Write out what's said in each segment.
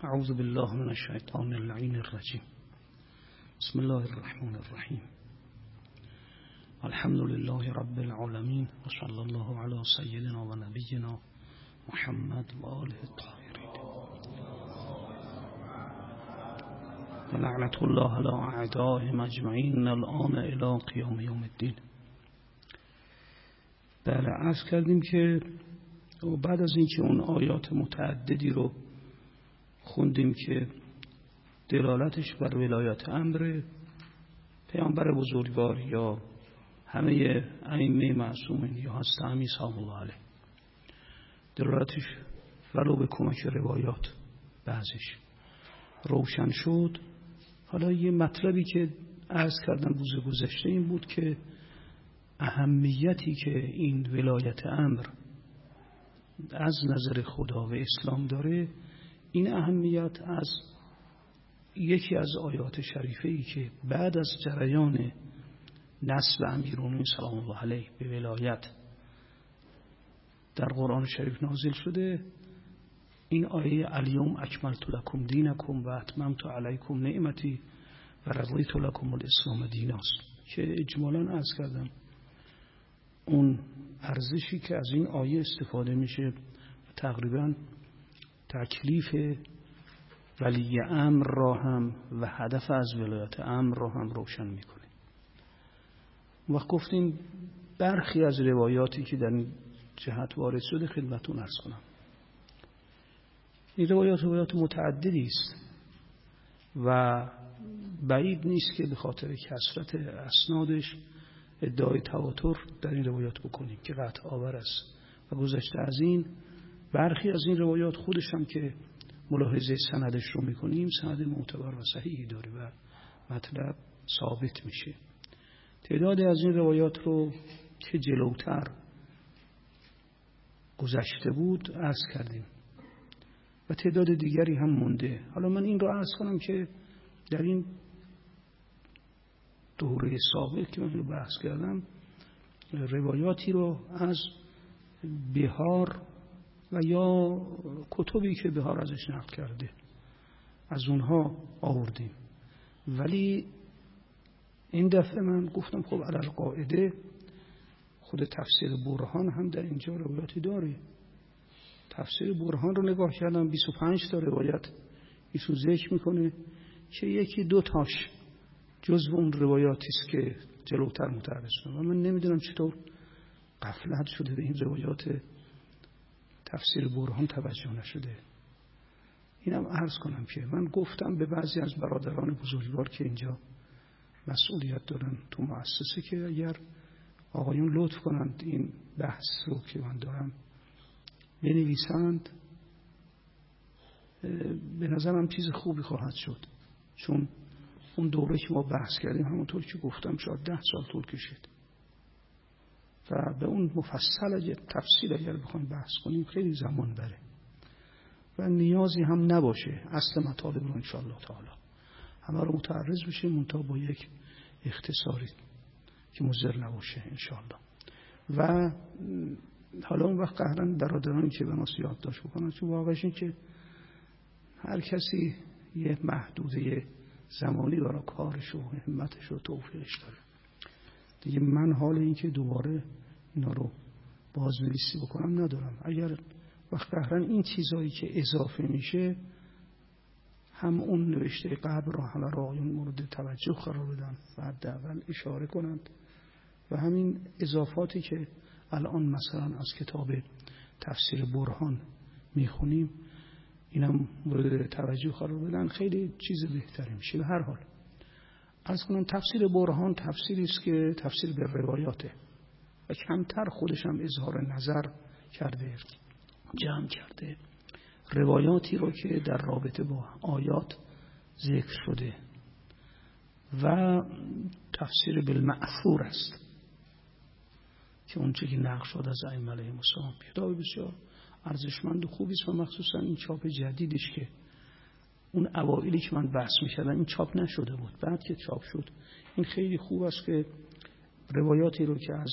اعوذ بالله من الشیطان اللعین الرجیم. بسم الله الرحمن الرحیم. الحمد لله رب العالمین و صلی الله علی سیدنا و نبینا محمد و آله الطاهرین و لعنت الله علی اعدائهم اجمعین الان الی قیام یوم الدین. بله، عرض کردیم که بعد از اینکه اون آیات متعددی رو خوندیم که دلالتش بر ولایت امر پیامبر بزرگوار یا همه ائمه معصومین یا حضرت امیر سلام الله علیه، دلالتش ولو به کمک روایات بعضش روشن شد. حالا یه مطلبی که عرض کردم روز گذشته این بود که اهمیتی که این ولایت امر از نظر خدا و اسلام داره، این اهمیت از یکی از آیات شریفه‌ای که بعد از جریان نسب امیرالمومنین سلام الله علیه به ولایت در قرآن شریف نازل شده، این آیه الیوم اکملت لکم دینکم و اتممت علیکم نعمتی و رضیت لکم الاسلام دیناست که اجمالاً عرض کردم اون ارزشی که از این آیه استفاده میشه تقریباً تکلیف ولی امر را هم و هدف از ولایت امر را هم روشن میکنه. وقت گفتیم برخی از روایاتی که در این جهت وارد شده خدمتتون عرض کنم. این روایات متعددی است و بعید نیست که به خاطر کثرت اسنادش ادعای تواتر در این روایات بکنیم که قطع آور است و گذشته از این برخی از این روایات خودش هم که ملاحظه سندش رو میکنیم سند معتبر و صحیحی داره و مطلب ثابت میشه. تعدادی از این روایات رو که جلوتر گذشته بود عرض کردیم و تعداد دیگری هم مونده. حالا من این رو عرض کنم که در این دوره سابق که من رو بحث کردم روایاتی رو از بهار و یا کتبی که بهار ازش نقل کرده از اونها آوردیم، ولی این دفعه من گفتم خب علی القاعده خود تفسیر برهان هم در اینجا روایاتی داره. تفسیر برهان رو نگاه کردم 25 تا روایت ایشون ذکر میکنه که یکی دو تاش جزو اون روایاتی است که جلوتر متعرض شده و من نمیدونم چطور غفلت شده به این روایات تفسیر برهان توجه نشده. اینم عرض کنم که من گفتم به بعضی از برادران بزرگوار که اینجا مسئولیت دارن تو مؤسسه که اگر آقایون لطف کنند این بحث رو که من دارم بنویسند، به نظرم چیز خوبی خواهد شد، چون اون دوره که ما بحث کردیم همونطور که گفتم شاید 10 سال طول کشید و به اون مفصل تفصیل اگر بخوایم بحث کنیم خیلی زمان بره و نیازی هم نباشه اصل مطالب رو انشاءالله تعالی همه رو متعرض بشیم منتها با یک اختصاری که مضر نباشه انشاءالله. و حالا اون وقت قهرن برادرانی که به ما یادداشت بکنن چون واقعش این که هر کسی یه محدوده زمانی برای کارش و همتش و توفیقش داره دیگه. من حال این که دوباره اینا رو بازنویسی بکنم ندارم. اگر وقت قهرن این چیزایی که اضافه میشه هم اون نوشته قبل را همه را آیون مورد توجه قرار بدن و حداقل اشاره کنند و همین اضافاتی که الان مثلا از کتاب تفسیر برهان میخونیم اینم مورد توجه قرار بدن، خیلی چیز بهتری میشه. به هر حال عرض کنم تفسیر برهان تفسیری است که تفسیر به روایاته و کمتر خودش هم اظهار نظر کرده، جمع کرده روایاتی رو که در رابطه با آیات ذکر شده و تفسیر بالمأثور است که اونچه که نقل شده از ائمه علیهم السلام. کتاب بسیار ارزشمند و خوبی است و مخصوصا این چاپ جدیدش که اون اوایلی که من بحث می‌کردم این چاپ نشده بود، بعد که چاپ شد این خیلی خوب است که روایاتی رو که از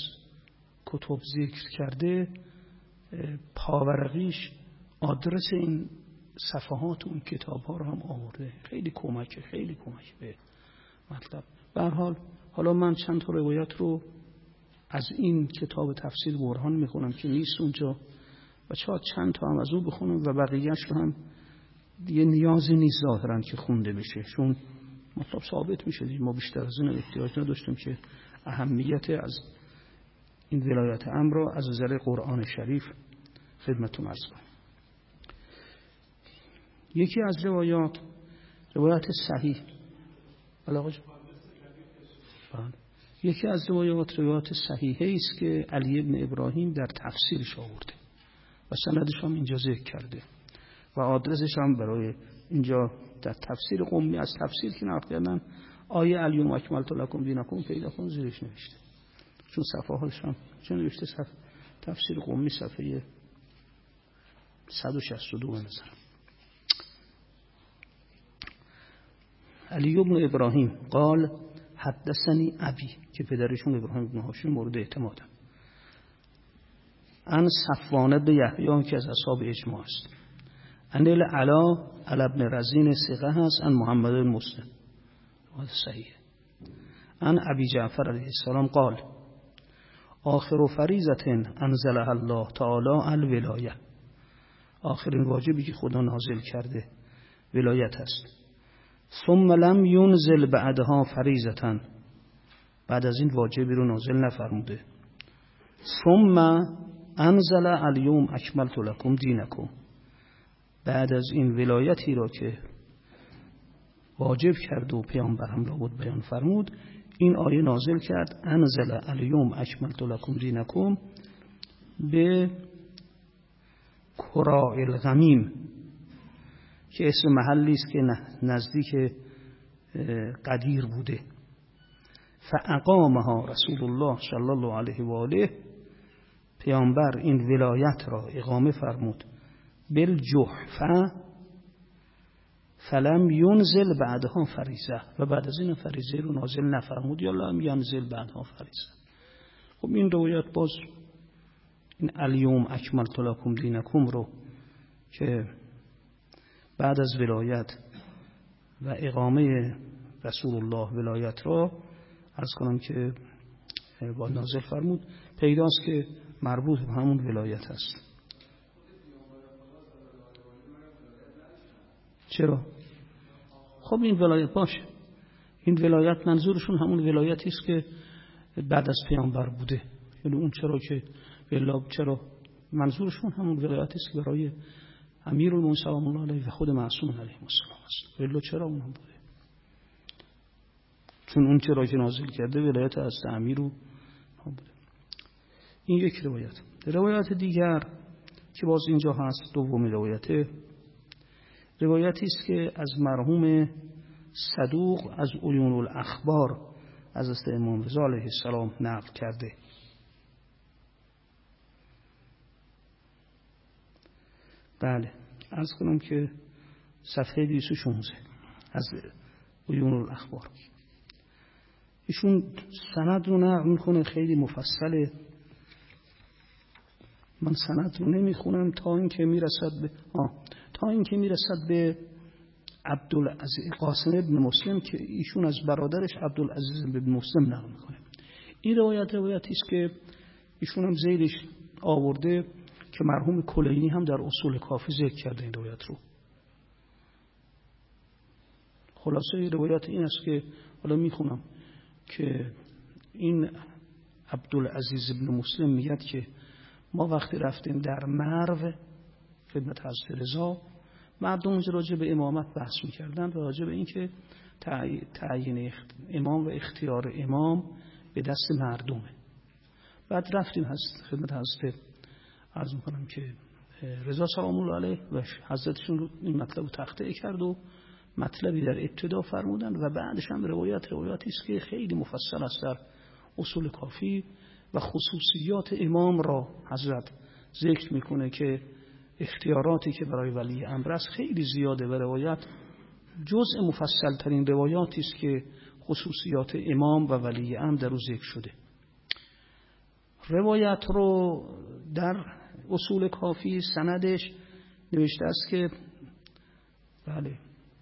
کتب ذکر کرده پاورقیش آدرس این صفحات اون کتاب ها رو هم آورده. خیلی کمک به مطلب. به هر حال حالا من چند تا روایت رو از این کتاب تفسیر برهان میخونم که نیست اونجا و چند تا هم از اون بخونم و بقیه‌اش رو هم دیگه نیازی نیست ظاهرا که خونده بشه، چون مطلب ثابت میشه دیگه. ما بیشتر از این احتیاج نداشتیم که اهمیت از این ولایت امر رو از نظر قرآن شریف خدمتتون عرض کنم. یکی از روایات صحیح یکی از روایات صحیحه است که علی ابن ابراهیم در تفسیرش آورده و سندش هم اینجا ذکر کرده و آدرسش هم برای اینجا در تفسیر قمی از تفسیر که نقل کردن آیه الیوم اکملت لکم دینکم پیدا کن زیرش نوشته، چون صفحه هاش هم چون نوشته تفسیر قمی صفحه 162 به نظرم. علی ابن ابراهیم قال حدثنی ابی که پدرشون ابراهیم ابن هاشم مورد اعتمادن، ان صفوان بن یحیی که از اصحاب اجماع است، ان العلا علی ابن رزین ثقه هست، ان محمد بن مسلم هذا صحیح، ان ابی جعفر علیه السلام قال آخر فریضه انزلها الله تعالی الولایه، آخرین واجبی که خدا نازل کرده ولایت است. ثم لم ينزل بعدها فریضه، بعد از این واجبی رو نازل نفرموده. ثم انزل الیوم اکملت لکم دینکم، بعد از این ولایتی را که واجب کرد و پیامبرم را بود بیان فرمود، این آیه نازل کرد انزل الیوم اکملت لکم دینکم به کراء الغمیم که اسم محلی است که نزدیک قدیر بوده. فاقامها رسول الله صلی الله علیه و آله، پیامبر این ولایت را اقامه فرمود بالجحفه فلم ینزل بعدها فریضه، و بعد از این فریضه رو نازل نفرمود یا لم ینزل بعدها فریضه. خب این روایت باز این الیوم اکملت لکم دینکم رو که بعد از ولایت و اقامه رسول الله ولایت را عرض کنم که با نازل فرمود، پیداست که مربوط به همون ولایت است. چرا؟ خب این ولایت باشه، این ولایت منظورشون همون ولایتی است که بعد از پیامبر بوده، یعنی اون چرا که چرا منظورشون همون ولایتی است که برای امیرالمومنین سلام الله علیه و خود معصوم علیه السلام است. ولی چرا اون هم بوده؟ چون اون چرا که نازل کرده ولایت از امیر رو بوده. این یک روایت. روایت دیگر که باز اینجا هست، دومی روایتی است که از مرحوم صدوق از عیون الاخبار از امام رضا علیه السلام نقل کرده. بله، عرض کنم که صفحه 216 از عیون الاخبار ایشون سند رو نقل میکنه، خیلی مفصله. من سند رو نمیخونم تا اینکه میرسد به عبدالعزیز قاسم ابن مسلم که ایشون از برادرش عبدالعزیز ابن مسلم نقل میکنه. این روایتی است که ایشون هم زیدش آورده که مرحوم کلینی هم در اصول کافی ذکر کرده این روایت رو. خلاصه روایت این است که حالا میخونم که این عبدالعزیز ابن مسلم میگه که ما وقتی رفتیم در مرو خدمت حضرت رضا، مردم اونجا راجع به امامت بحث میکردن و راجع به این که تعیین امام و اختیار امام به دست مردمه. بعد رفتیم خدمت حضرت عرض میکنم که رضا سلام الله علیه و حضرتشون رو این مطلب رو تقطیع کرد و مطلبی در ابتدا فرمودن و بعدش هم روایاتی است که خیلی مفصل است در اصول کافی و خصوصیات امام را حضرت ذکر میکنه که اختیاراتی که برای ولی امر است خیلی زیاده و روایت جزء مفصل ترین روایاتی است که خصوصیات امام و ولی امر در او ذکر شده. روایت رو در اصول کافی سندش نوشته است که بله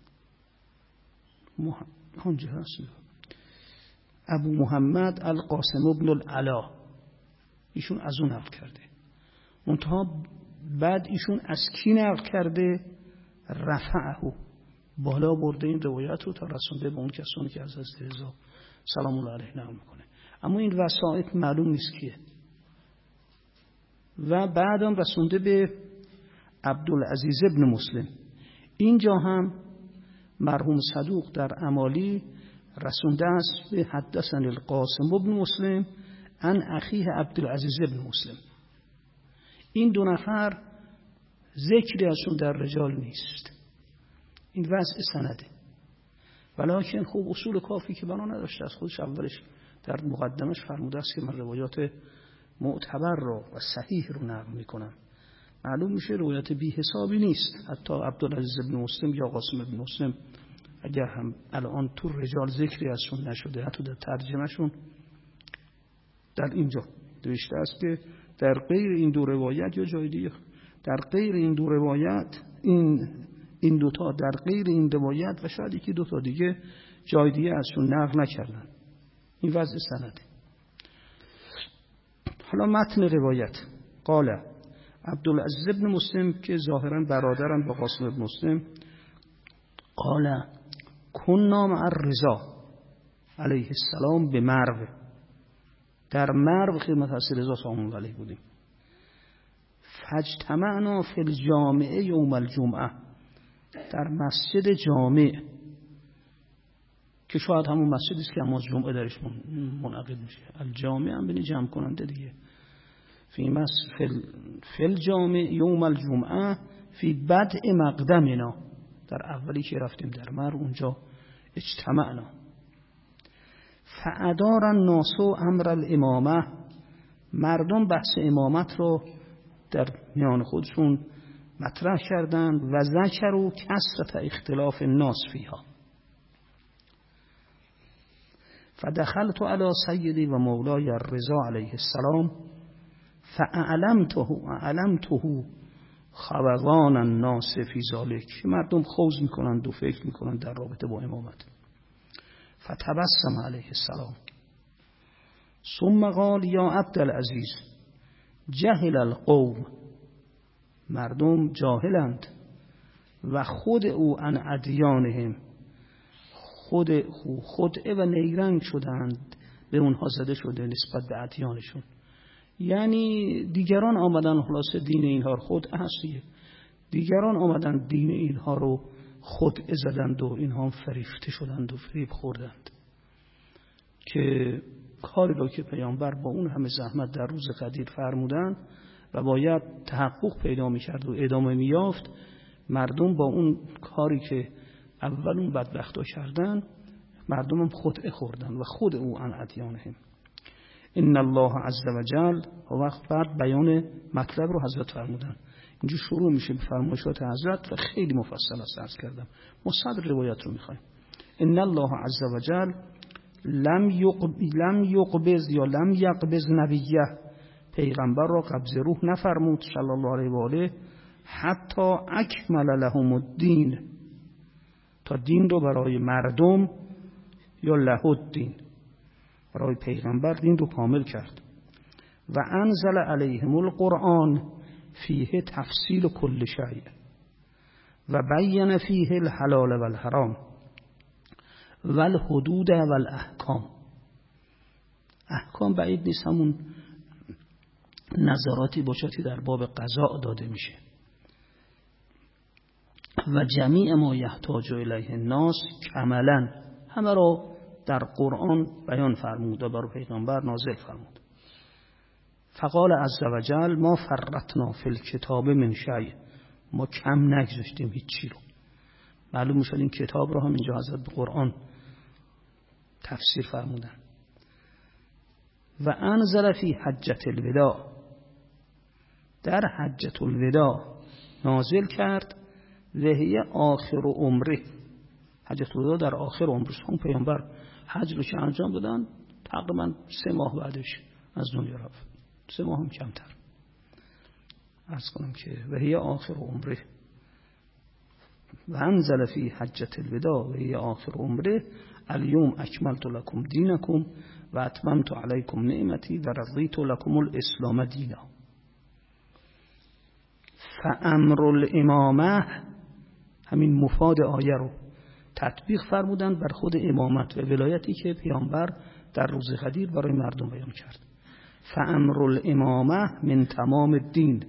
همجه هست ابو محمد القاسم ابن العلا، ایشون از اون نقل کرده. منتها بعد ایشون از کی نقل کرده؟ رفعه، بالا برده این روایت رو تا رسونده به اون کسانی که از حضرت رضا سلام الله علیه نقل میکنه. اما این وسائط معلوم نیست کیه. و بعدم رسونده به عبدالعزیز ابن مسلم. اینجا هم مرحوم صدوق در امالی رسونده است به حدثنا القاسم ابن مسلم عن اخیه عبدالعزیز ابن مسلم. این دو نفر ذکری ازشون در رجال نیست. این وضع سنده. ولیکن خب اصول کافی که بنا نداشته از خودش اولش در مقدمش فرموده است که من روایات معتبر رو و صحیح رو نقل میکنم. معلوم میشه روایت بی حسابی نیست. حتی عبدالعزیز ابن مسلم یا قاسم ابن مسلم اگر هم الان تو رجال ذکری ازشون نشده، حتی در ترجمهشون در اینجا نوشته است که در غیر این دو روایت یا جای دیگه، در غیر این دو روایت این دوتا در غیر این روایت و شاید یکی دوتا دیگه جای دیگه ازشون نقل نکردن. این وضع سنده. حالا متن روایت قال عبدالعزیز ابن مسلم که ظاهرا برادرن با قاسم ابن مسلم، قال کنا مع الرضا علیه السلام به مرو، در مرو خدمت حضرت رضا سلام الله علیه بودیم. فاجتمعنا فی الجامعه یوم الجمعه، در مسجد جامع که شاید همون مسجدی است که نماز جمعه درش منعقد میشه. الجامع هم بینی جمع کننده دیگه. فی الجامع یوم الجمعه فی بدء مقدمنا، در اولی که رفتیم در مرو اونجا اجتمعنا. فادار الناس امر الامامه، مردم بحث امامت رو در میان خودشون مطرح کردند و ذکروا کثرت اختلاف الناس فیها. فدخلت علی سیدی و مولای الرضا علیه السلام فاعلمته خوضان الناس فی ذلک، مردم خوض میکنند و فکر میکنند در رابطه با امامت. فتبسم علیه السلام ثم قال یا عبدالعزیز جهل القوم، مردم جاهلند و خود او عن ادیانهم، خدعه و نیرنگ شدند، به اونها زده شده نسبت به ادیانشون. یعنی دیگران آمدن خلاص دین اینها رو خدعه هستیه، دیگران آمدن دین اینها رو خدعه زدند و اینها هم فریفته شدند و فریب خوردند که کاری رو که پیامبر با اون همه زحمت در روز قدیر فرمودن و باید تحقق پیدا می‌کرد و ادامه می‌یافت، مردم با اون کاری که اول اون بدبختا کردن مردم هم خدعه خوردن و خود او عن ادیانهم. ان الله عز وجل، و وقت بعد بیان مطلب رو حضرت فرمودن. اینجا شروع میشه به فرمایشات حضرت و خیلی مفصل است عرض کردم. ما صدر روایت رو میخوایم. ان الله عز وجل لم یقبض یا لم یقبض نبیه، پیغمبر را قبض روح نفرمود صلی الله علیه و آله حتی اکمل لهم الدین، تا دین رو برای مردم یا له الدین، برای پیغمبر دین رو کامل کرد. و انزل علیهم القرآن فیه تفصیل کل شیء و بین فیه الحلال و الحرام و الحدود و الاحکام. احکام بعید نیست همون نظراتی باشد که در باب قضاء داده میشه. و جمیع ما یحتاج الیه الناس کاملا، همه را در قرآن بیان فرمود و بر پیغمبر نازل فرمود. فقال عز وجل ما فرطنا فی الکتاب من شیء، ما کم نگذاشتیم هیچی رو. معلوم میشد این کتاب رو هم اینجا حضرت به قرآن تفسیر فرمودن. و انزل فی حجة الوداع، در حجة الوداع نازل کرد و هی آخر عمره، حجة الوداع در آخر عمرش، اون پیامبر حج رو که انجام دادن تقریبا 3 ماه بعدش از دنیا رفت، 3 ماه هم کمتر. عرض کنم که و هی آخر عمره و انزل فی حجة الوداع و هی آخر عمره الیوم اکملت لکم دینکم و اتممت علیکم نعمتی و رضیت لکم الاسلام دینا. فامر الامامه، همین مفاد آیه رو تطبیق فرمودن بر خود امامت و ولایتی که پیامبر در روز غدیر برای مردم بیان کرد. فامر الامامه من تمام الدین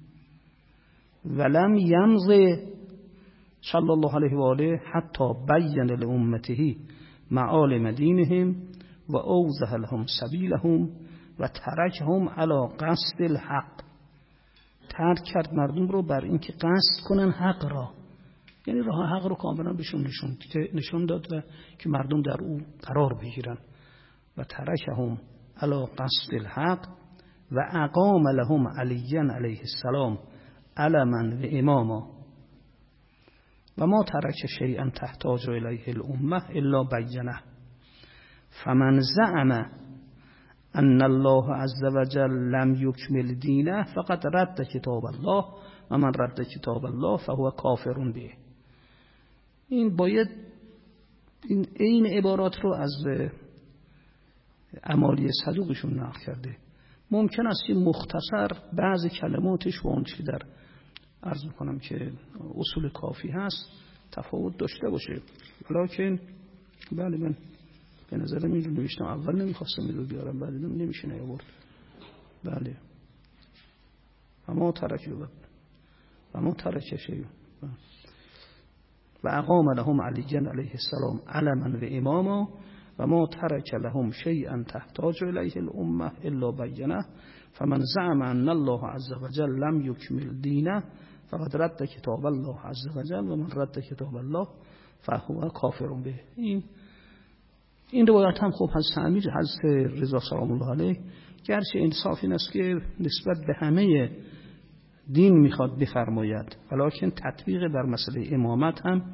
ولم یمضی صلی الله علیه و آله حتی بین لامته معالم دینهم و اوضح لهم سبیلهم و ترکهم علی قصد الحق. ترک کرد مردم رو بر اینکه قصد کنن حق را، یعنی راه حق رو کاملا بهشون نشون داد و که مردم در او قرار بگیرن. و ترکهم علی قصد الحق و اقام لهم علی علیه السلام علما و اماما و ما ترک شیئا تحتاج الیه الامه الا بینه. فمن زعم ان الله عز وجل لم یکمل دینه فقط رد کتاب الله و من رد کتاب الله فهو کافر به. این باید این عبارات رو از اعمالی صدوقشون نقل کرده. ممکن است که مختصر بعضی کلماتش و اون چی در عرض میکنم که اصول کافی هست تفاوت داشته باشه، لکن بله من به نظرم این رو نوشتم. اول نمیخواستم این رو بیارم، بعد نمیشه نیاورد. بله و ما ترک شیء و اقام لهم علی علیه السلام علما و اماما و ما ترک لهم شیئا تحتاج الیه الامه الا بینه. فمن زعم ان الله عز وجل لم یکمل دینه فقد رد کتاب الله عز وجل و من رد کتاب الله فهو کافر به. این روایت هم خب حضرت رضا سلام الله علیه گرچه انصاف این است که نسبت به همه دین میخواد بفرماید، ولیکن تطبیق بر مسئله امامت هم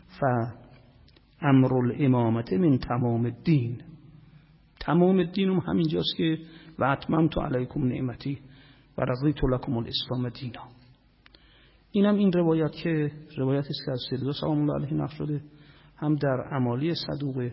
امر الامامت من تمام الدین، تمام الدین هم همینجاست که و اتممت علیکم نعمتی و رضیت لکم الاسلام دینا. اینم این روایت که روایتی است که از رضا سلام الله علیه نقل شده، هم در اعمالی صدوق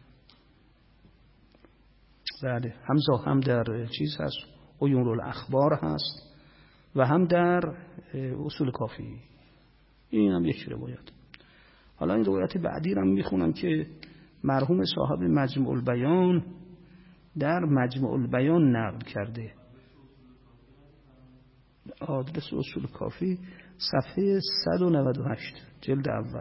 بله هم در چیز هست عیون الاخبار هست و هم در اصول کافی. این هم یک روایت. حالا این روایت بعدی رو میخونم که مرحوم صاحب مجموع البیان در مجموع البیان نقل کرده. آدرس اصول کافی صفحه 198 جلد اول.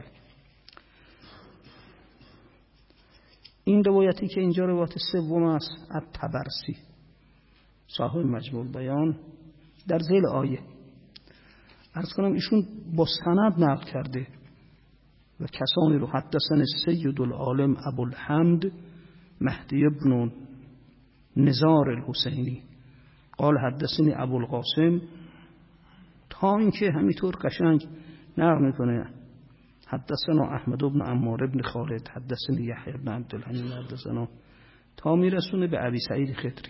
این روایتی که اینجا روایت سوم است از طبرسی صاحب مجموع البیان در ذیل آیه عرض کنم ایشون با سند نقل کرده و کسانی رو حدثنا سید العالم ابوالحمد مهدی ابن نزار الحسینی قال حدثنی ابوالقاسم، تا اینکه همینطور قشنگ نقل میکنه حدثنا احمد بن عمار ابن خالد حدثنی یحیی بن عبدالحمید حدثنا، تا میرسونه به ابی سعید خدری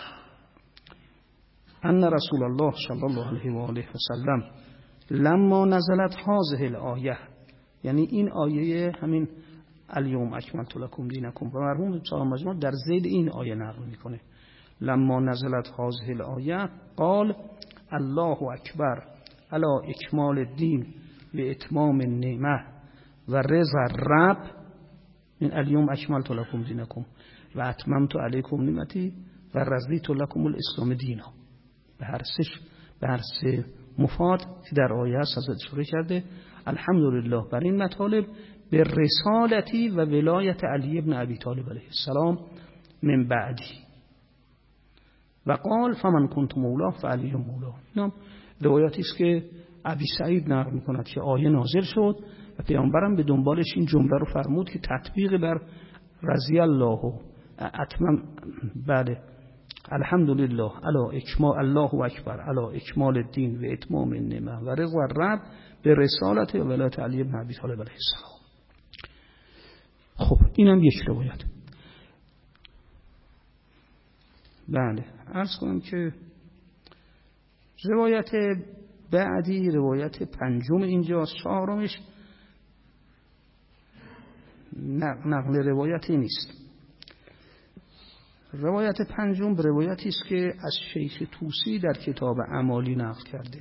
ان رسول الله صلی الله علیه و آله و سلم لما نزلت هذه الآیه، یعنی این آیه همین الیوم اکملت لکم دینکم و مرحوم صاحب مجموع در ذیل این آیه نقل میکنه لما نزلت هذه الآیه قال الله اکبر علی اکمال الدین و اتمام النعمه و رضا الرب من الیوم اکملت لکم دینکم و اتممت علیکم نعمتی و رضیت لکم الاسلام دینا. به هر سه مفاد که در آیه هست حضرت اشاره کرده الحمدلله بر این مطالب به رسالتی و ولایت علی ابن ابی طالب علیه السلام من بعدی و قال فمن کنت مولا فعلی مولا. این روایتی است که ابی سعید نقل می‌کند که آیه نازل شد و پیامبرم به دنبالش این جمله رو فرمود که تطبیق بر رضی الله اتمم بله الحمدلله علی اکمال الله اکبر علی اکمال الدین و اتمام النعمه و رضا الرب به رسالت و ولایت علی بن ابی طالب علیه السلام. خب اینم یک روایت. بله عرض کنم که روایت بعدی روایت پنجم اینجاست، چهارمش نقل روایتی نیست. روایت پنجم روایتی است که از شیخ طوسی در کتاب اعمالی نقل کرده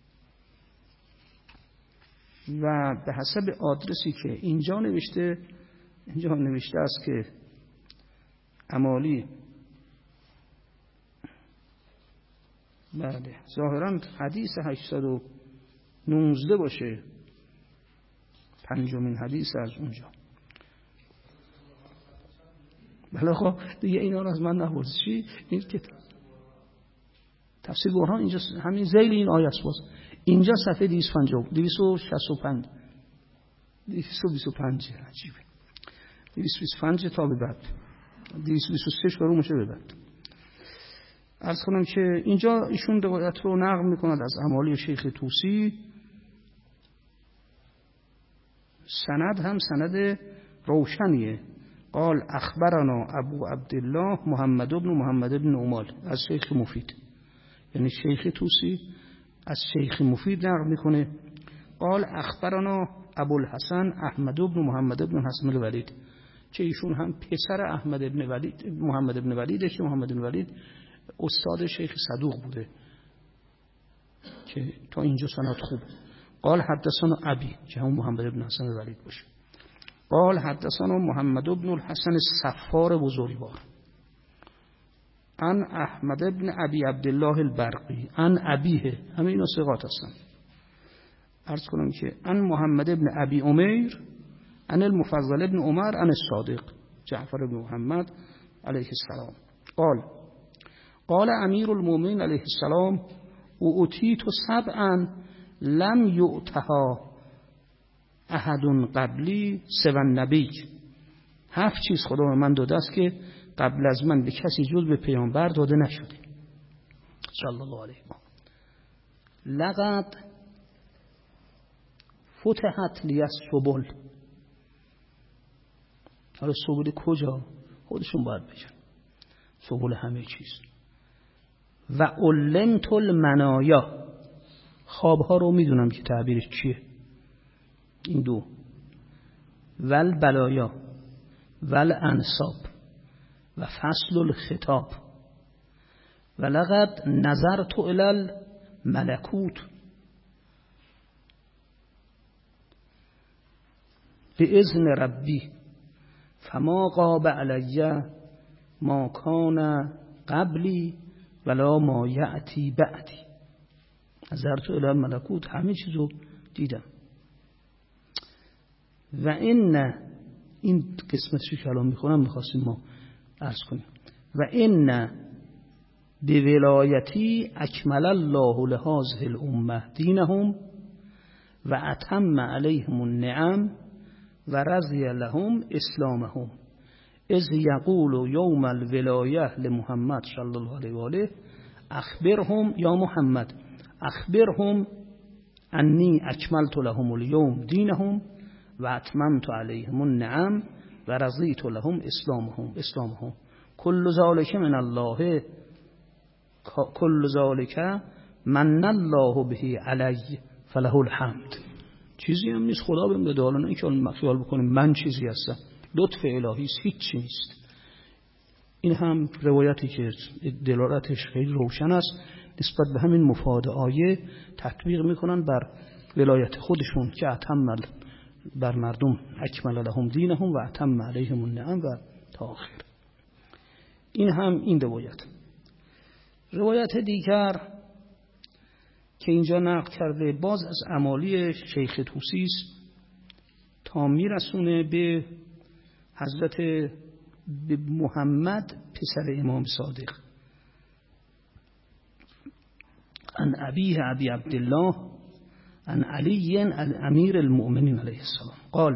و به حسب آدرسی که اینجا نوشته است که اعمالی بله ظاهرا حدیث 819 باشه، پنجمین حدیث از اونجا. بله خب دیگه اینا رو از من نپرسی. این کتاب تفسیر برهان اینجا همین ذیل این آیه است. باز اینجا صفحه 265 225 عجیبه 225 تا به بعد 223 شروع میشه به بعد. عرض کنم که اینجا ایشون روایت رو نقل میکند از اعمالی شیخ طوسی. سند هم سند روشنیه. قال اخبرنا ابو عبدالله محمد بن عمال از شیخ مفید، یعنی شیخ طوسی از شیخ مفید نقل میکنه. قال اخبرنا ابو الحسن احمد بن محمد بن حسن الولید، که ایشون هم پسر احمد بن ولید محمد بن ولیده که محمد بن ولید استاد شیخ صدوق بوده که تا اینجا سند خوب. قال حدثنا ابی که هم محمد بن حسن الولید باشه. قال حدثنا محمد بن الحسن الصفار بزرگوار عن احمد بن ابی عبدالله البرقی عن ابیه، همه اینا ثقات هستن. عرض کنم که عن محمد بن ابی امیر عن المفضل بن عمر عن الصادق جعفر بن محمد علیه السلام قال امیر المؤمنین علیه السلام اوتیت سبعا لم یؤتها احد قبلی سوى النبی. 7 چیز خدا به من داده است که قبل از من به کسی جز به پیامبر داده نشده صلی الله علیه و لقد فتحت لی السبل. حالا سبل کجا خودشون باید بگن، سبل همه چیز. و علمت المنایا، خوابها رو میدونم که تعبیرش چیه، این دو. ول بلایا ول انصاب و فصل الخطاب. و لقد نظرت الی الملکوت باذن ربی فما غاب علی ما کان قبلی ولا ما یأتی بعدی. نظرت الی الملکوت، همه چیزو دیدم. و این قسمتشو که الان میخونم میخواستیم ما عرض کنیم. و این بولایتی اکمل الله لهذه الامه دینهم و اتم علیهم النعم و رضی لهم اسلامهم اذ یقول یوم الولایه لمحمد صلی الله علیه و آله اخبرهم یا محمد اخبرهم انی اکملت لهم اليوم دینهم و اتممت علیهم النعم و رضیت لهم اسلامهم کل ذالک من الله کل ذالک من الله به علی فله الحمد. چیزی هم نیست خدا بهم بده، حالا نه اینکه خیال بکنیم من چیزی هستم، لطف الهی است، هیچ چیزی نیست. این هم روایتی که دلالتش خیلی روشن است نسبت به همین مفاد آیه تطبیق میکنن بر ولایت خودشون که اتم بر مردم اکمل لهم دینهم و اتم علیهم النعم و تا آخر. این هم این روایت دیگر که اینجا نقل کرده باز از اعمالی شیخ طوسی است تا میرسونه به حضرت به محمد پسر امام صادق عن ابیه ابی عبدالله عن علی امیر المؤمنین علیه السلام قال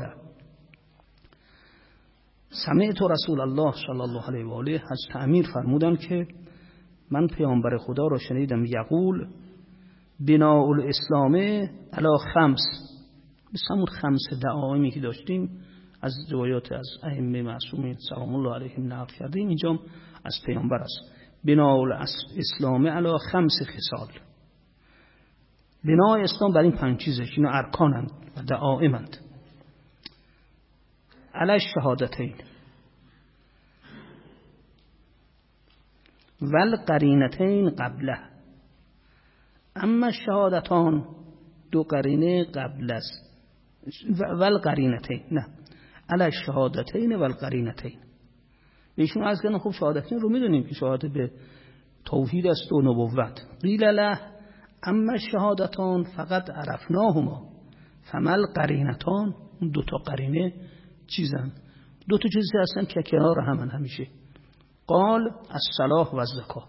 سمعت رسول الله صلی الله علیه و آله. حضرت امیر فرمودن که من پیامبر خدا را شنیدم یقول بناء الاسلام علی خمس، مثل همون 5 دعائمی که داشتیم از روایات از ائمه معصومین سلام الله علیهم نقل کردیم، اینجا از پیامبر است. بناء الاسلام علی 5 خصال. بناء اسلام بر این 5 چیزه که اینا ارکانند و دعائمند. علی الشهادتین والقرینتین قبله. اما الشهادتان، دو قرینه قبل است، والقرینتین، نه علی الشهادتین والقرینتین. ایشون از کنه خب شهادتین رو میدونیم که شهادت به توحید است و نبوت. قیل له اما الشهادتان فقط عرفناهما فما القرینتان. اون دو تا قرینه چیزن؟ دو تا چیزی هستن که کنار همن همیشه. قال الصلاة و الزکاة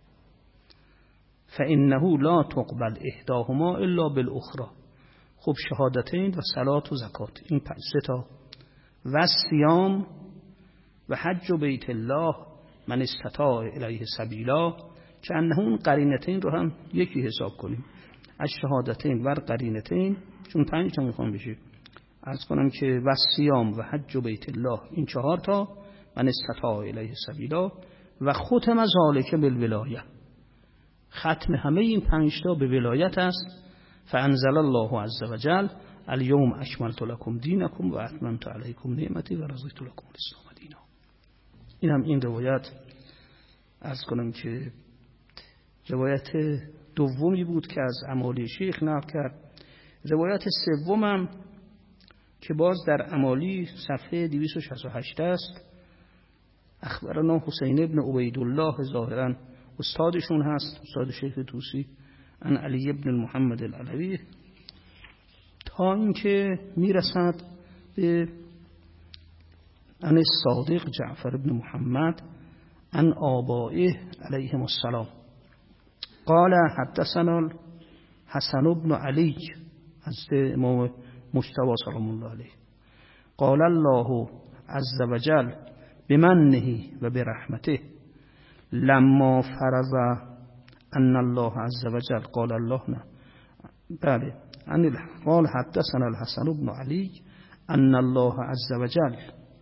فانه لا تقبل احداهما الا بالاخرى. خب شهادتین و صلات و زکات، این سه تا، و صیام و حج بیت الله من استطاع الیه سبیلا، که انهون قرینتین رو هم یکی حساب کنیم. از شهادتین و قرینتین، چون 5 تا میخوام بشه، عرض کنم که و صیام و حج بیت الله، این 4 تا، من استطاع الیه سبیلا، و ختم ذالک بالولایه، ختم همه این 5 تا به ولایت است. فانزل الله عز وجل الیوم اکملت لکم دینکم و اتممت علیکم نعمتی و رضیت لکم الاسلام دینا. این هم این روایت، عرض کنم که روایت دومی بود که از امالی شیخ نقل کرد. روایت سومم که باز در امالی صفحه 268 است، اخبرنا حسین ابن عبیدالله، ظاهرا استادشون هست، استاد شیخ طوسی، عن علی ابن محمد العلوی، تا اینکه میرسد به عن صادق جعفر ابن محمد عن آبائه علیهم السلام قال حدثنا الحسن بن علی، از امام مجتبی سلام الله علیه، قال الله عز وجل بمنه و برحمته لما فرض ان الله عز وجل قال الله نه بله قال حدثنا الحسن بن علی ان الله عز وجل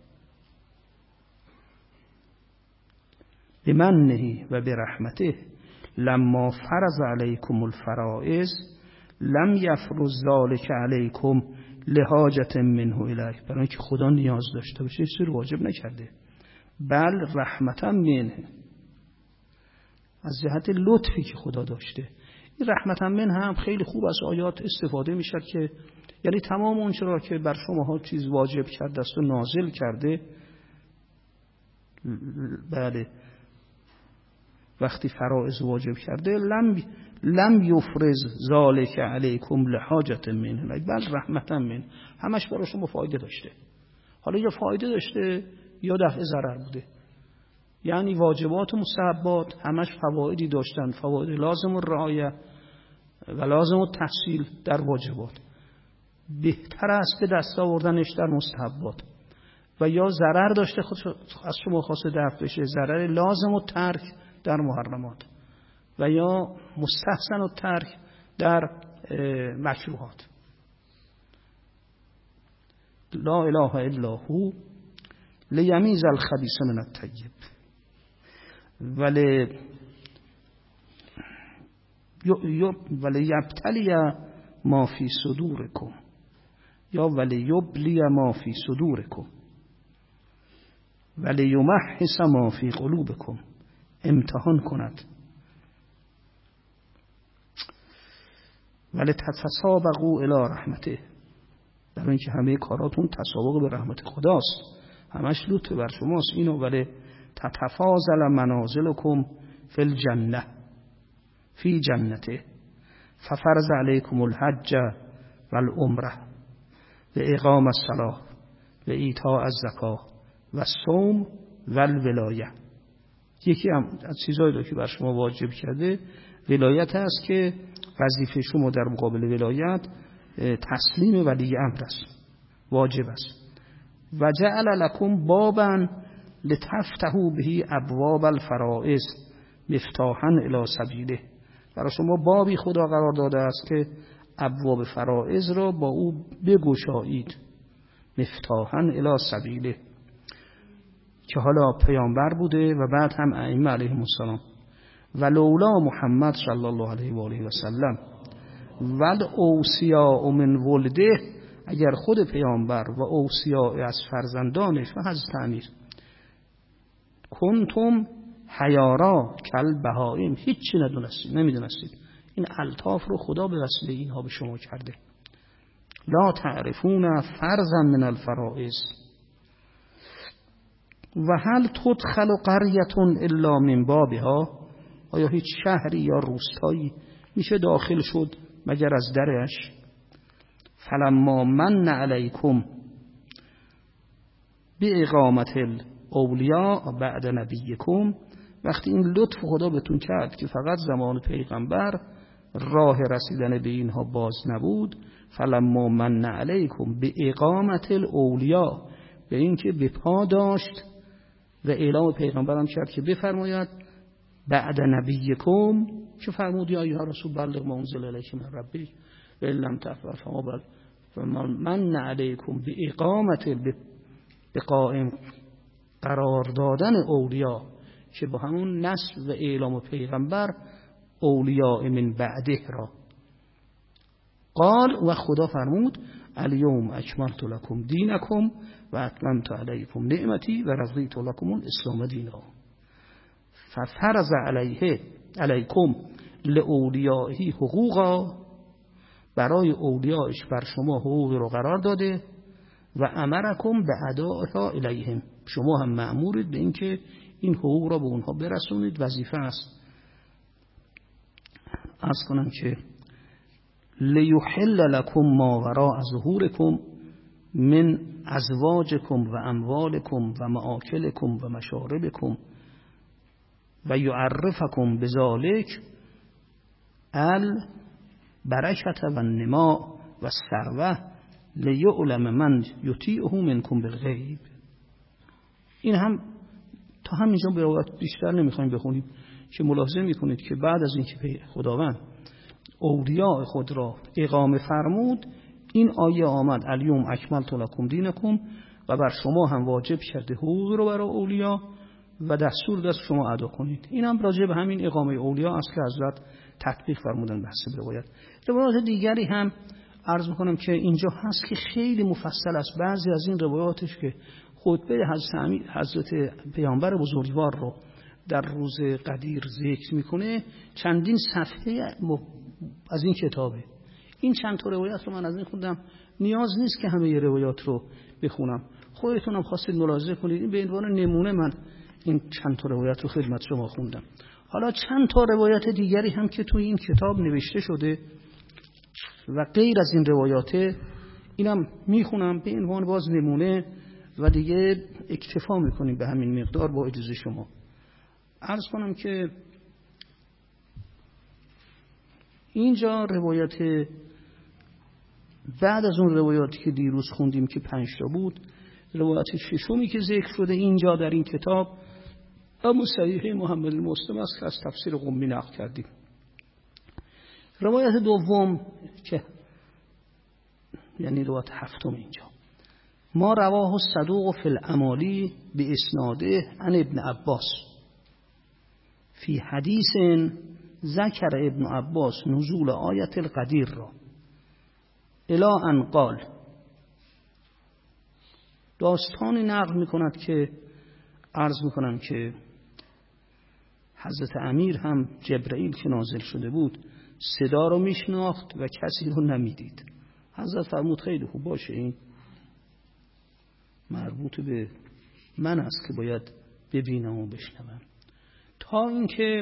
بمنه و برحمته لما فرض علیکم الفرائض لم یفرض ذلك علیکم لحاجت منه الیه، برای اینکه خدا نیاز داشته باشه چیزی واجب نکرده، بل رحمتا منه، از جهت لطفی که خدا داشته. این رحمتا من هم خیلی خوب از آیات استفاده میشه که یعنی تمام اون چرا که بر شماها چیز واجب کرده است و نازل کرده، بله وقتی فرائض واجب کرده لم یفرض ذالک علیکم لحاجت منه بل رحمتا من، همش برای شما فایده داشته. حالا یا فایده داشته یا دفع ضرر بوده، یعنی واجبات و مستحبات همش فوایدی داشتن، فواید لازم الرعایه و لازم التحصیل در واجبات، بهتر است به دست آوردنش در مستحبات، و یا ضرر داشته خود از شما خواسته دفع بشه، ضرر لازم الترک در محرمات، و یا مستحسن الترک در مکروهات. لا اله الا هو لیمیز الخبیث من الطیب ولی یبتلی ما فی صدورکم یا ولی یبلی ما فی صدورکم ولی یمحص ما فی قلوبکم، امتحان کند، ولی تتسابقوا الی رحمته، برای اینکه همه کاراتون تسابق به رحمت خداست، همش لطف بر شماست. اینو ولی تتفاضل منازلکم فی الجنه فی جنته ففرض علیکم الحج والعمره و اقام الصلاة و ایتاء الزکاة و الصوم و الولایه. یکی از چیزایی که بر شما واجب کرده ولایت است که وظیفه شما در مقابل ولایت تسلیم ولی امر است، واجب است. و جعل لکم بابا لتفتحوا به ابواب الفرائض مفتاحا الی سبیله، برای شما بابی خدا قرار داده است که ابواب فرائض را با او بگشایید، مفتاحا الی سبیله، که حالا پیامبر بوده و بعد هم ائمه علیهم السلام، و لولا محمد صلی الله علیه و آله و سلم ول اوصیاء من ولده اگر خود پیامبر و اوصیا از فرزندانش و حضرت امیر کنتم حیارا کل بهائم، هیچی نمیدونستید، این الطاف رو خدا به وسیله اینها به شما کرده. لا تعرفون فرضا من الفرائض و هل تدخل قریة الا من بابها، آیا هیچ شهری یا روستایی میشه داخل شد مگر از درش؟ فلما من علیکم باقامت الاولیاء بعد نبیکم، وقتی این لطف خدا بهتون کرد که فقط زمان پیغمبر راه رسیدن به اینها باز نبود، فلما من علیکم باقامت الاولیاء، به این که به پا داشت و اعلام پیغمبرم کرد که بفرماید بعد نبیکم، که فرمود یا ایها رسول بلغ ما انزل الیک من ربک و ان لم تفعل فما بل من علیکم باقامت، به قائم قرار دادن اولیا، که با همون نصب و اعلام پیغمبر اولیاء من بعده را. قال و خدا فرمود الیوم اکملت لکم دینکم و اتممت علیکم نعمتی و رضیت لکم الاسلام دینا. ففرض علیکم لاولیائه حقوقا، برای اولیاءش بر شما حقوق رو قرار داده، و امرکم به ادائها الیهم، شما هم مأمورید به اینکه این حقوق را به اونها برسونید، وظیفه است. عرض کنم که لیحل لکم ما وراء ظهورکم من ازواجکم و اموالکم و مآکلکم و مشاربکم و یعرفکم بذالک البرکت و النما و الثروه لیعلم من یطیعه منکم بالغیب. این هم تا همینجا به روایت بیشتر نمیخوایم بخونیم که ملاحظه میکنید که بعد از اینکه خداوند اولیاء خود را اقامه فرمود، این آیه آمد الیوم اکملت لکم دینکم، و بر شما هم واجب کرده حقوق رو برای اولیاء و دستور دست شما ادا کنید. این هم راجع به همین اقامه اولیاء است که حضرت تطبیق فرمودن به حسب روایت. روایات دیگری هم عرض میکنم که اینجا هست که خیلی مفصل است. بعضی از این روایاتش که خطبه حضرت پیامبر بزرگوار رو در روز قدیر ذکر میکنه، چندین صفحه از این کتابه. این چند تا روایت رو من از این خوندم، نیاز نیست که همه روایات رو بخونم، خودتونم خواستید ملاحظه کنید. این به عنوان نمونه من این چند تا روایت رو خدمت شما خوندم. حالا چند تا روایت دیگری هم که توی این کتاب نوشته شده و غیر از این روایات، اینم میخونم به عنوان باز نمونه و دیگه اکتفا میکنیم به همین مقدار با اجازه شما. عرض کنم که اینجا روایت بعد از اون روایاتی که دیروز خوندیم که 5 تا بود، روایت ششمی که ذکر شده اینجا در این کتاب اما صحیح محمد المسلم است که از تفسیر قمی نقل کردیم. روایت دوم که یعنی روایت 7 اینجا، ما رواه الصدوق فی الامالی باسناده عن ابن عباس فی حدیث ذکر ابن عباس نزول آیت القدیر را الی ان قال. داستانی نقل میکند که عرض میکنم که حضرت امیر هم جبرئیل که نازل شده بود صدا رو میشناخت و کسی رو نمیدید. حضرت فرمود خیلی خوب باشه، این مربوط به من است که باید ببینم و بشنوم. تا اینکه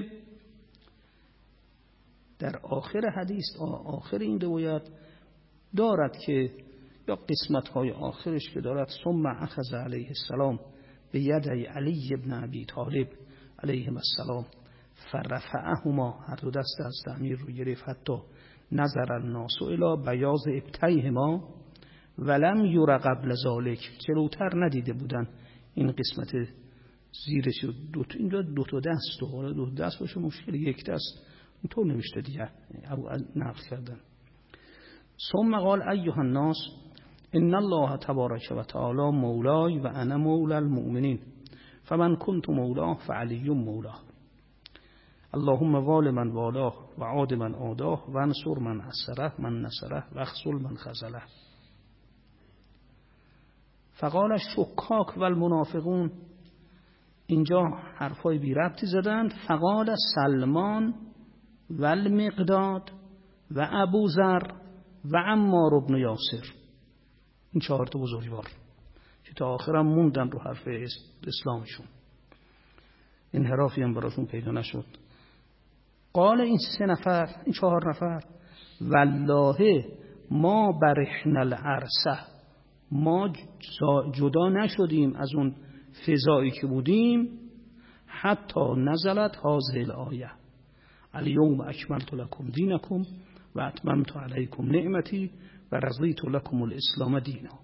در آخر حدیث، آخر این روایت دارد که یا قسمت‌های آخرش که دارد ثم اخذ علیه السلام به یدی علی ابن ابی طالب علیه السلام فرفعهما، هر دو دست از امیر رو گرفت، حتی نظر الناس الی بیاض ابطیهما ولم یر قبل ذلک، جلوتر ندیده بودن این قسمت زیرش این دو تا دست و حالا دو دست باشه مشکل، یک دست اینطور نوشته دیگه نقل کردن. ثم قال ایها الناس ان الله تبارک و تعالی مولای و انا مولی المؤمنین فمن کنت مولاه فعلی مولاه اللهم وال من والاه و عاد من عاداه و انصر من اثره من نصره و اخذل من خذله. فقال شکاک و المنافقون، اینجا حرفای بی ربطی زدند. فقال سلمان و المقداد و ابوذر و عمار بن یاسر، این 4 تا بزرگوار که تا آخرم موندن رو حرف اسلامشون، انحرافی هم براشون پیدا نشد. قال این 3 نفر، این 4 نفر، والله ما برحنا العرسه، ما جدا نشدیم از اون فضایی که بودیم، حتی نزلت هذه الآیه الیوم اکملت لکم دینکم و اتممت علیکم نعمتی و رضیت لکم الاسلام دینا.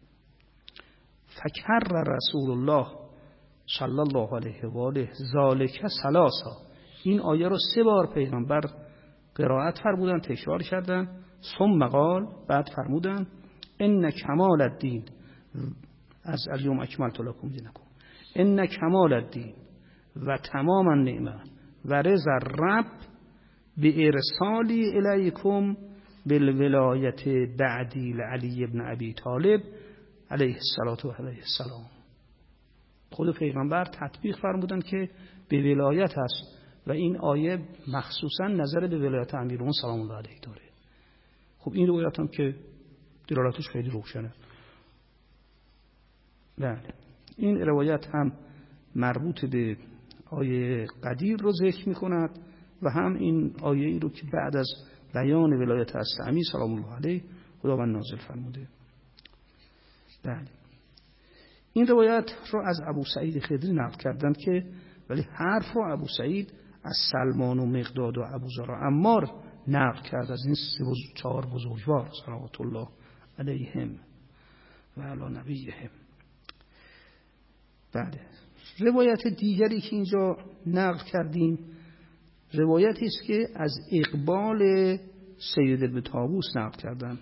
فکرر رسول الله صلی الله علیه و آله ذالک ثلاثا، این آیه رو 3 بار پیغمبر قرائت فرمودن، تکرار کردن. ثم قال، بعد فرمودن ان کمال الدین، از الیوم اکملت لکم دینکم، ان کمال الدین و تمام النعمه و رضا الرب به ارسالی الیکم بالولایت بعدی لعلی بن ابی طالب علیه السلام. خود پیغمبر تطبیق فرمودن که به ولایت است و این آیه مخصوصا نظر به ولایت امیرالمومنین سلام الله علیه داره. خب این روایت هم که دلالتش خیلی روشنه. بله، این روایت هم مربوط به آیه قدیر رو ذکر می کند و هم این آیه ای رو که بعد از بیان ولایت امیر سلام الله علیه خداوند نازل فرموده. بله، این روایت رو از ابو سعید خدری نقل کردن که ولی حرف رو ابو سعید از سلمان و مقداد و ابوذر و عمار نقل کرد، از این 4 بزرگوار صلوات الله علیهم و علی نبیهم. بله، روایت دیگری که اینجا نقل کردیم روایتی است که از اقبال سید ابن طاووس نقل کردن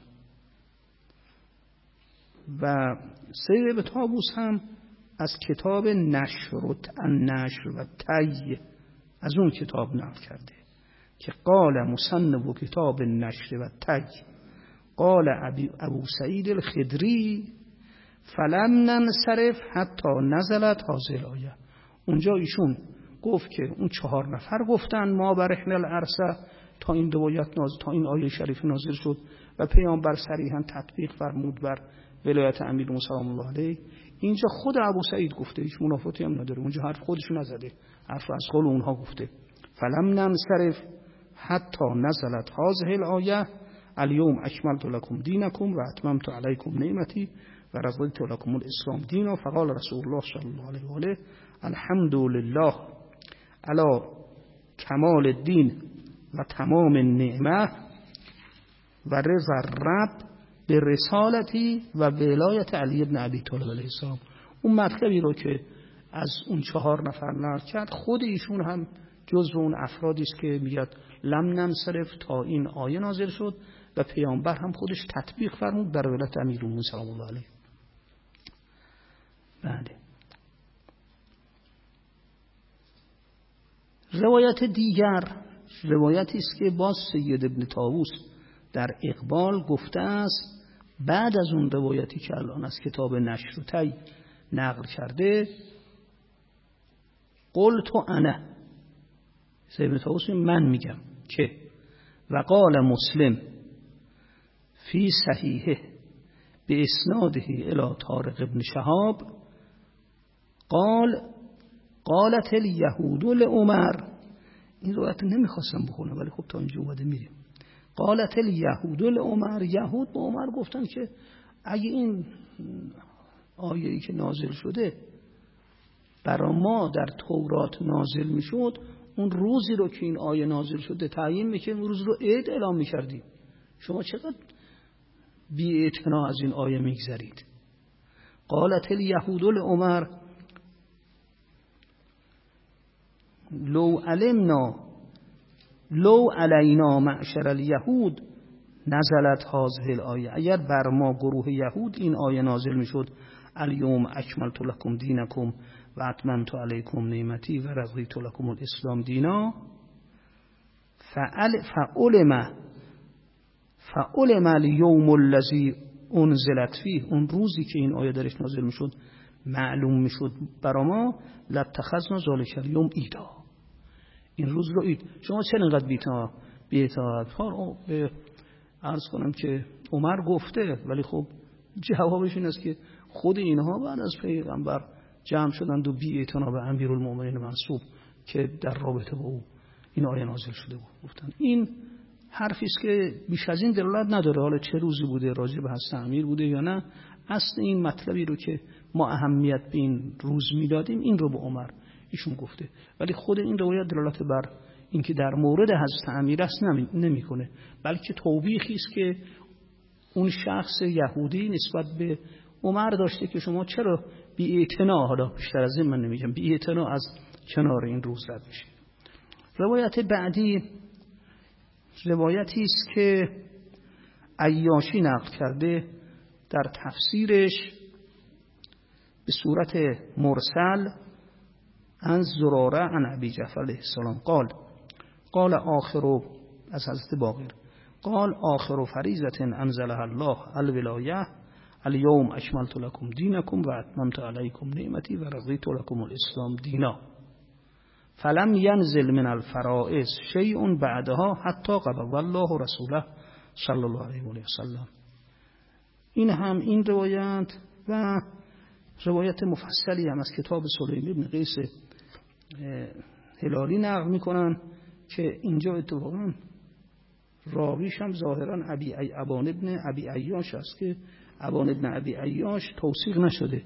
و سید ابن طاووس هم از کتاب نشر و تی از اون کتاب نقل کرده که قال مصنف کتاب نشر و تی قال ابو سعید الخدری فلم ننصرف حتی نزلت هذه الآیه. اونجا ایشون گفت که اون 4 نفر گفتن ما برحنا العرسه تا این روایت نازل، تا این آیه شریف نازل شد و پیامبر صریحا تطبیق فرمود بر ولایت امیرالمومنین سلام الله علیه. اینجا خود ابو سعید گفته، هیچ منافاتی هم نداره، اونجا حرف خودشون نزده، حرف از قول اونها گفته. فلم ننصرف حتی نزلت هذه الآیه الیوم اکملت لکم دینکم و اتممت علیکم نعمتی و رضیت لکم الاسلام دینا. فقال رسول الله صلی الله علیه و آله الحمد لله علی کمال الدین و تمام النعمه و رضا الرب به رسالتی و ولایت علی بن ابی طالب علیه السلام. اون مطلبی رو که از اون 4 نفر نقل کرد خود ایشون هم جزو اون افرادی است که میگه لم ننصرف تا این آیه نازل شد و پیامبر هم خودش تطبیق فرمود بر ولایت امیرالمومنین سلام الله علیه. بله، روایت دیگر روایتی است که باز سید ابن طاووس در اقبال گفته است بعد از اون روایتی که الان از کتاب نشر و تی نقل کرده قلت انا، سید ابن طاووس من میگم که و قال مسلم فی صحیحه به اسناده الی طارق ابن شهاب قالت الیهود لعمر. این روایت نمیخواستم بخونم ولی خب تا اینجا اومده میریم. قالت الیهود لعمر، یهود به عمر گفتن که اگه این آیه‌ای که نازل شده برای ما در تورات نازل میشد، اون روزی رو که این آیه نازل شده تعیین میکنیم، روز رو عید اعلام میکردیم. شما چقدر بی اعتنا از این آیه میگذرید. قالت الیهود لعمر لو علینا معشر الیهود نزلت هذه الآیه، اگر بر ما گروه یهود این آیه نازل میشد الیوم اکملت لکم دینکم و اتممت علیکم نعمتی و رضیت لکم الاسلام دینا فعلم الیوم الذی انزلت فیه، اون روزی که این آیه درش نازل میشد معلوم میشد برا ما، لاتخذنا ذلک الیوم عیدا، این روز رو عید. شما چرا اینقدر بی‌اطاعت؟ به عرض کنم که عمر گفته، ولی خب جوابش این است که خود اینها بعد از پیغمبر جمع شدند و بی‌اعتنا به امیرالمومنین منصوب که در رابطه با او این آیه نازل شده بود گفتن. این حرفی است که بیش از این دلالت نداره حالا چه روزی بوده، راجع به حضرت امیر بوده یا نه. اصل این مطلبی رو که ما اهمیت به این روز میدادیم این رو به عمر ایشون گفته، ولی خود این روایت دلالت بر اینکه در مورد حضرت امیر است نمیکنه، بلکه توبیخی است که اون شخص یهودی نسبت به عمر داشته که شما چرا بی‌اعتنا، حالا بیشتر از این من نمیگم، بی‌اعتنا از کنار این روز رد میشه. روایت بعدی روایتی است که عیاشی نقل کرده در تفسیرش به صورت مرسل عن زراره عن ابی جعفر علیه السلام قال آخر، از حضرت باقر، قال آخر فریضة انزلها الله الولایه الیوم اکملت لکم دینکم و اتممت علیکم نعمتی و رضیت لکم الاسلام دینا فلم ینزل من الفرائض شیء بعدها حتی قبض الله رسوله صلی الله علیه و سلم. این هم این روایت و روایت مفصلی هم از کتاب سلیم ابن قیس هلالی نقل میکنن که اینجا اتفاقا راویش هم ظاهرا ابان ابن ابی عیاش است که ابان ابن ابی عیاش توثیق نشده،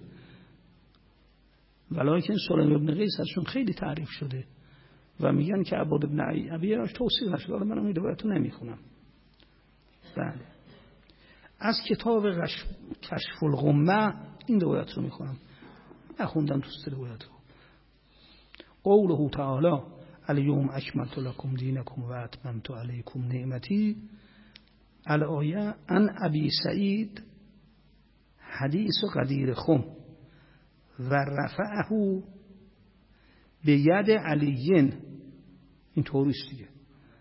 ولیکن سلیم ابن قیس ازشون خیلی تعریف شده و میگن که ابان ابن ابی عیاش توثیق نشده. حالا من این روایت رو نمیخونم. بله، از کتاب کشف الغمه این روایت رو میخونم، نخوندم دوست روایت رو. قوله تعالی الیوم اکملت لکم دینکم و اتممت علیکم نعمتی، الآیه عن ابی سعید حدیث قدیر خم و رفعه به ید علیین، این طوریست دیگه،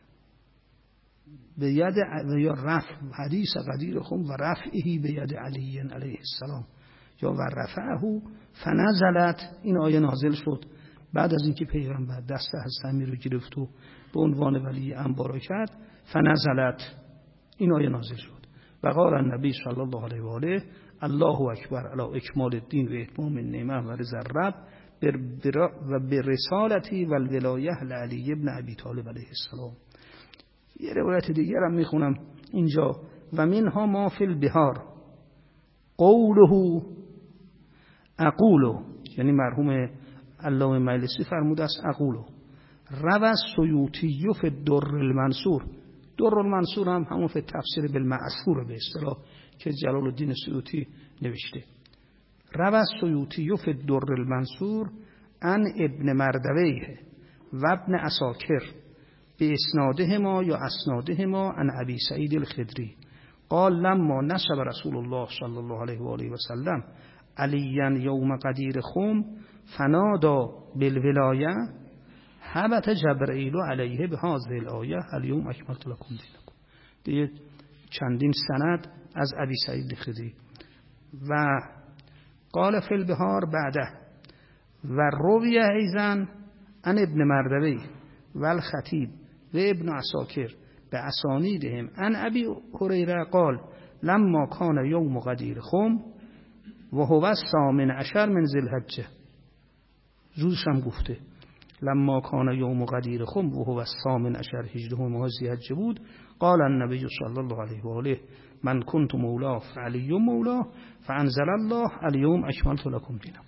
به ید یا رفع حدیث قدیر خم و رفعه به ید علیین علیه السلام، یا و رفعه فنزلت، این آیه نازل شد بعد از اینکه پیغمبر دست حضرت امیر رو گرفت و به عنوان ولی انبارا کرد. فنزلت، این آیه نازل شد و قال النبی صلی الله علیه و آله الله اکبر علی اکمال الدین و اتمام النعمه و رضا الرب و برسالتی و الولایه لعلی ابن ابی طالب علیه السلام. یه روایت دیگر هم میخونم اینجا، و منها ما فی البحار قوله اقولو، یعنی مرحوم علامه مجلسی فرموده است اقولو روى السیوطی فی الدر المنصور. در المنصور هم همون فی تفسیر بالمعصور به اصطلاح که جلال الدین سیوطی نوشته. روى السیوطی فی الدر المنصور عن ابن مردویه و ابن عساکر به اسنادهما یا اسنادهما عن ابی سعید الخدری قال لما نسب رسول الله صلی الله علیه و آله و سلم علیاً یوم قدیر خم فنادا بالولایه حبت جبرئیل علیه به هذه الآیه الیوم اکملت لکم دینکم. دیگه چندین سند از ابی سعید الخدری. و قال فی البحار بعده و روی ایضا عن ابن مردوی و الخطیب و ابن عساکر به اسانیدهم عن ابی هریره قال لما کان یوم قدیر خم و هو الثامن عشر من ذی الحجه، روزش هم گفته لما کان یوم قدیر خم و هو الثامن عشر 18 ماه ذی الحجه بود. قال النبی صلی الله علیه و آله من کنت مولاه فعلی مولاه فانزل الله الیوم اکملت لکم دینکم.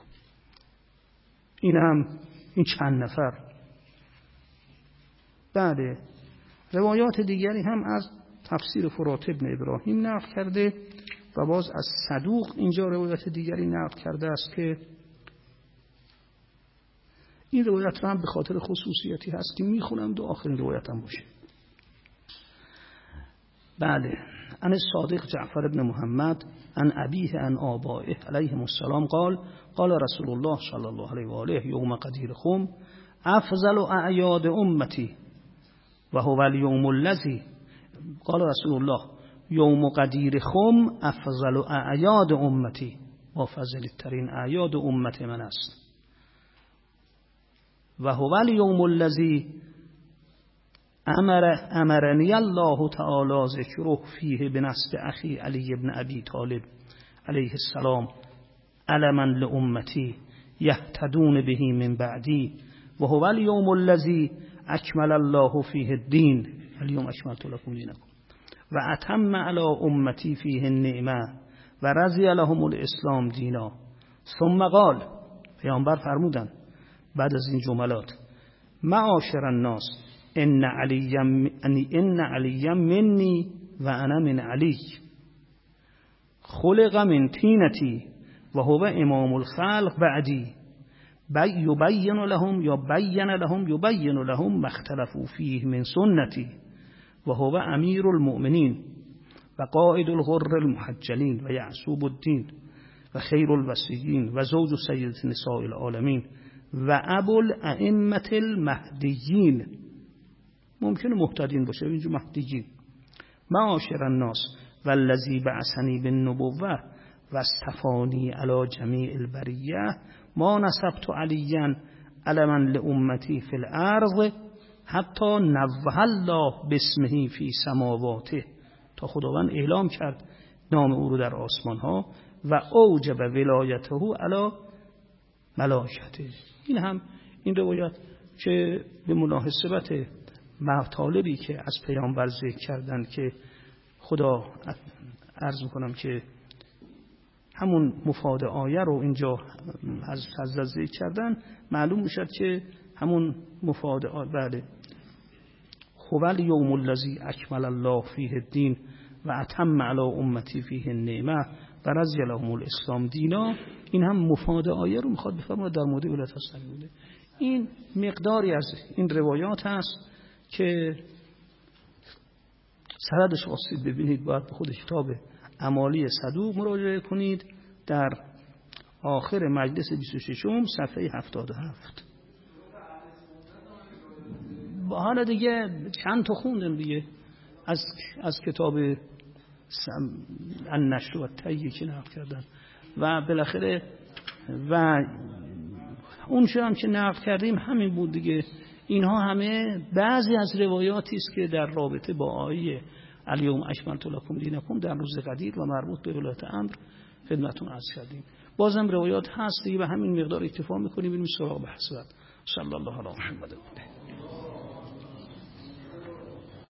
این چند نفر. بعد روایات دیگری هم از تفسیر فرات ابن ابراهیم نقل کرده و باز از صدوق اینجا روایت دیگری نقل کرده است که این روایت را هم به خاطر خصوصیتی هست که میخونم دو آخرین روایت هم باشه. بله، عن صادق جعفر ابن محمد عن ابیه عن آبائه علیهم السلام قال رسول الله صلی الله علیه و آله یوم قدیر خم افضل اعیاد امتی و هو اليوم الذی قال رسول الله یوم قدیر خم افضل اعیاد امتی، با فضیلت ترین اعیاد امت من است. و هو الیوم الذی امرنی الله تعالی ذکره فیه بنسب اخی علی بن ابی طالب علیه السلام علما لامتی یهتدون به من بعدی و هو الیوم الذی اکمل الله فیه الدین الیوم اکملت لکم دینکم و اتم علی امتی فیه النعمه و رضی لهم الاسلام دینا. ثم قال، پیامبر فرمودند بعد از این جملات: معاشر الناس ان علی منی و انا من علی، خلق من طینتی و هو امام الخلق بعدی، یبین لهم ما اختلفوا فیه من سنتی و هو امیر المؤمنین و قائد الغر المحجلین و یعصوب الدین و خیر الوصیین و زوج سید نساء العالمین و ابو الائمه المهدیین. ممکنه مهتدین باشه، اینجا مهدیین. معاشر الناس والذی بعثنی بالنبوة و استفانی علی جمیع البریه ما نسبت علیا علما لامتی فی الارض حتی نوه الله باسمه فی سماواته، تا خداوند اعلام کرد نام او رو در آسمان ها و اوجب ولایته علی ملائکته. این روایت که به مناسبت مطالبی که از پیامبر ذکر کردن که خدا عرض میکنم که همون مفاد آیه رو اینجا از حضرت ذکر کردن، معلوم میشد که همون مفاد آیه بله هو الیوم الذی اکمل الله فیه الدین و اتم علی امتی فیه النعمه و رضی لهم الاسلام دینا، این هم مفاد آیه رو میخواد بفرماید در مورد ولایت هستن بوده. این مقداری از این روایات هست که سندش خواستید ببینید باید به خود کتاب اعمالی صدوق مراجعه کنید در آخر مجلس 26 صفحه 77. حالا دیگه چند تا خوندم دیگه از کتاب النشر و تهیه که نقل کردن و بالاخره و اون چه هم که نقل کردیم همین بود دیگه. اینها همه بعضی از روایاتی است که در رابطه با آیه الیوم اکملت لکم دینکم در روز قدیر و مربوط به ولایت امر خدمتتون عرض کردیم. بازم روایات هست دیگه، به همین مقدار اکتفا می‌کنیم. بریم سراغ بحث. صلی الله علی محمد.